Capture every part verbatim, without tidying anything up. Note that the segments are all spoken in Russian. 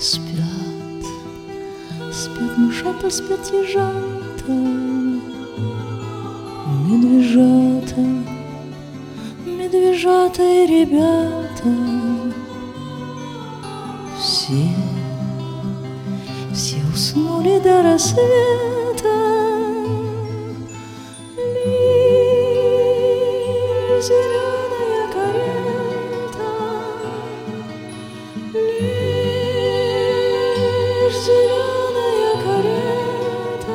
Спят, спят мышата, спят ежата, медвежата, медвежата и ребята. Все, все уснули до рассвета, лишь зеленая карета, лишь зеленая карета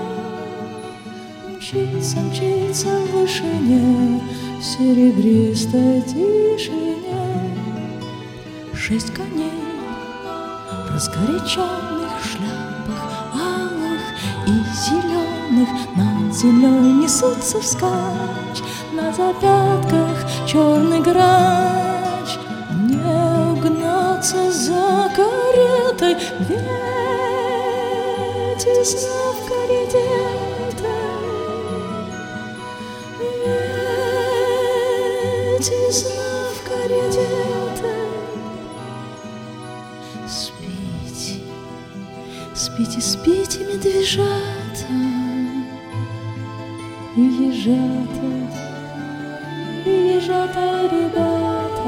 мчится, мчится в вышине, в серебристой тишине. Шесть коней в разгоряченных шляпах алых и зеленых над землей несутся вскачь, на запятках черный грач. Не угнаться за каретой, ведь весна в карете этой, ведь весна в карете этой. Спите, спите, спите, медвежата и ежата, и ежата, ребята.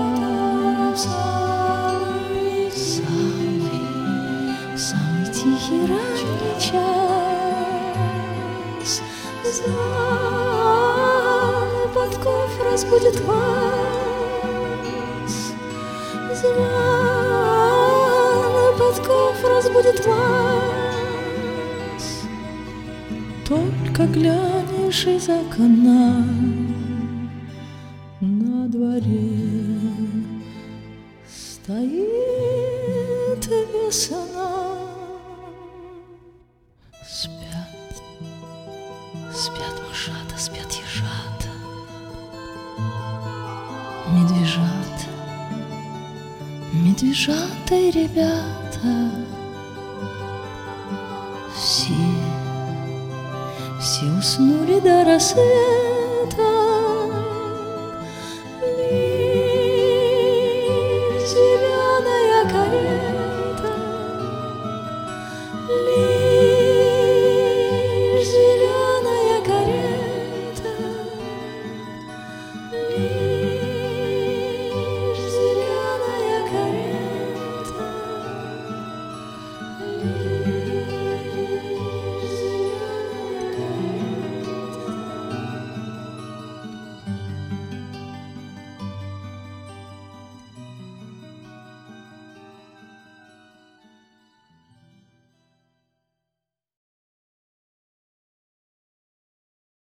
Самый, самый, самый тихий ранний час звон подков разбудит вас, звон подков разбудит вас. Только глянешь из окна, на дворе стоит весна. Спят, спят мышата, спят ежата, медвежата, медвежата и ребята. Все, все уснули до рассвета,